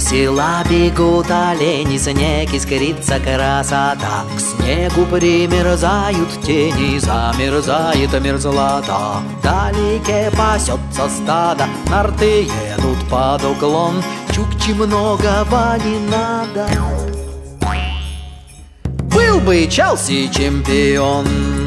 Весело бегут олени, снег искрится красота. К снегу примерзают тени, замерзает мерзлота. Вдалеке пасется стадо, нарты едут под уклон. Чукчи многого не надо. Был бы Челси чемпион.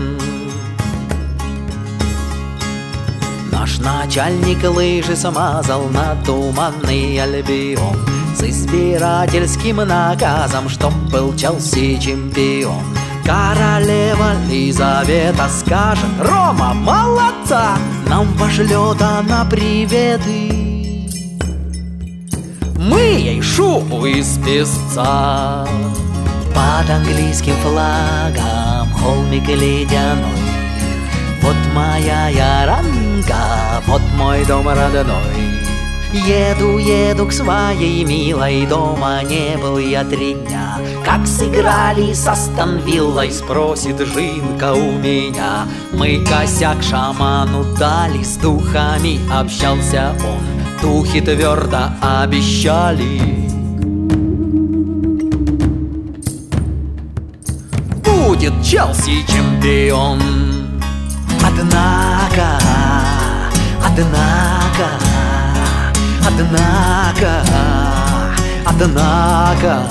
Наш начальник лыжи смазал на туманный Альбион с избирательским наказом, чтоб был Челси чемпион. Королева Лизавета скажет: Рома, молодца! Нам пошлет она приветы. Мы ей шубу из песца. Под английским флагом холмик ледяной. Вот моя яранга, вот мой дом родной. Еду, еду к своей милой, дома не был я 3 дня. Как сыграли с Астон Виллой, спросит Жинка у меня. Мы косяк шаману дали, с духами общался он. Духи твердо обещали: будет Челси чемпион. Однако, однако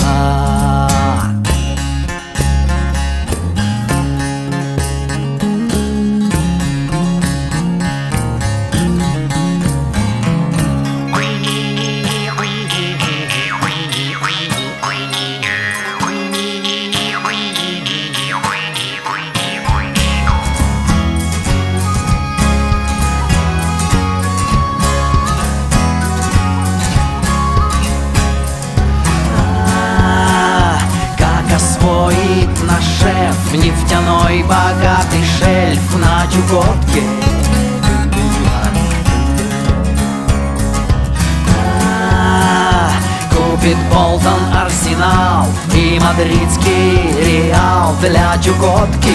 наш шеф, нефтяной богатый шельф на Чукотке. Купит Болтон Арсенал и мадридский Реал для Чукотки.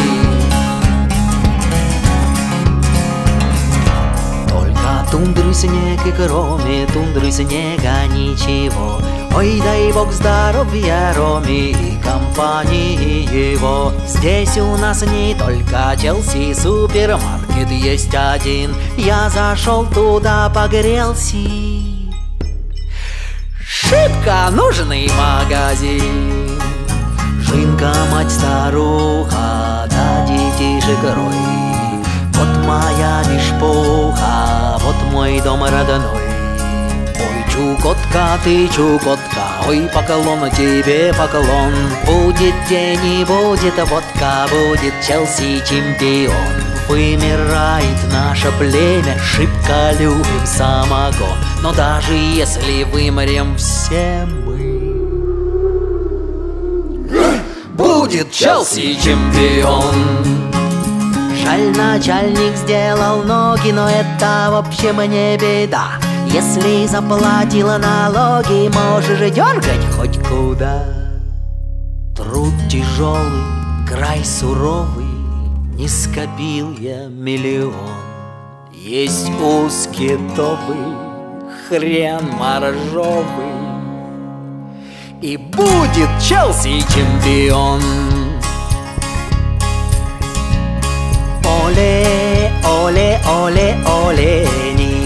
Только тундры снег и кроме тундры снега ничего. Ой, дай бог здоровья Роме и компании его. Здесь у нас не только Челси, супермаркет есть один. Я зашел туда, погрелся. Шибко нужный магазин. Жинка, мать старуха, да детишек рой. Вот моя мишпуха, вот мой дом родной. Чукотка, ты Чукотка, ой, поклон тебе, поклон. Будет день и будет водка, будет Челси чемпион. Вымирает наше племя, шибко любим самогон. Но даже если вымрем все мы, будет Челси чемпион. Жаль, начальник сделал ноги, но это в общем не беда. Если заплатила налоги, можешь дергать хоть куда. Труд тяжелый, край суровый, не скопил я миллион. Есть ускитовый, хрен моржовый, и будет Челси чемпион. Оле, оле, оле, олени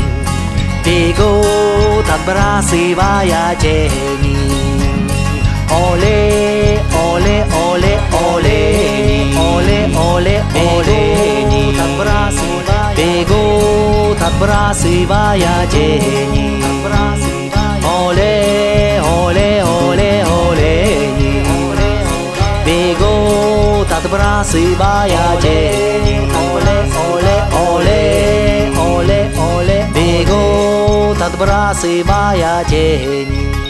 бегут, отбрасывая тени. Оле, оле, оле, олени, оле, оле, олени, бегут, отбрасывая тени. Оле, оле, оле, олени, бегут, отбрасывая тени. Оле, оле, оле, оле, оле, бегут, отбрасывая тени.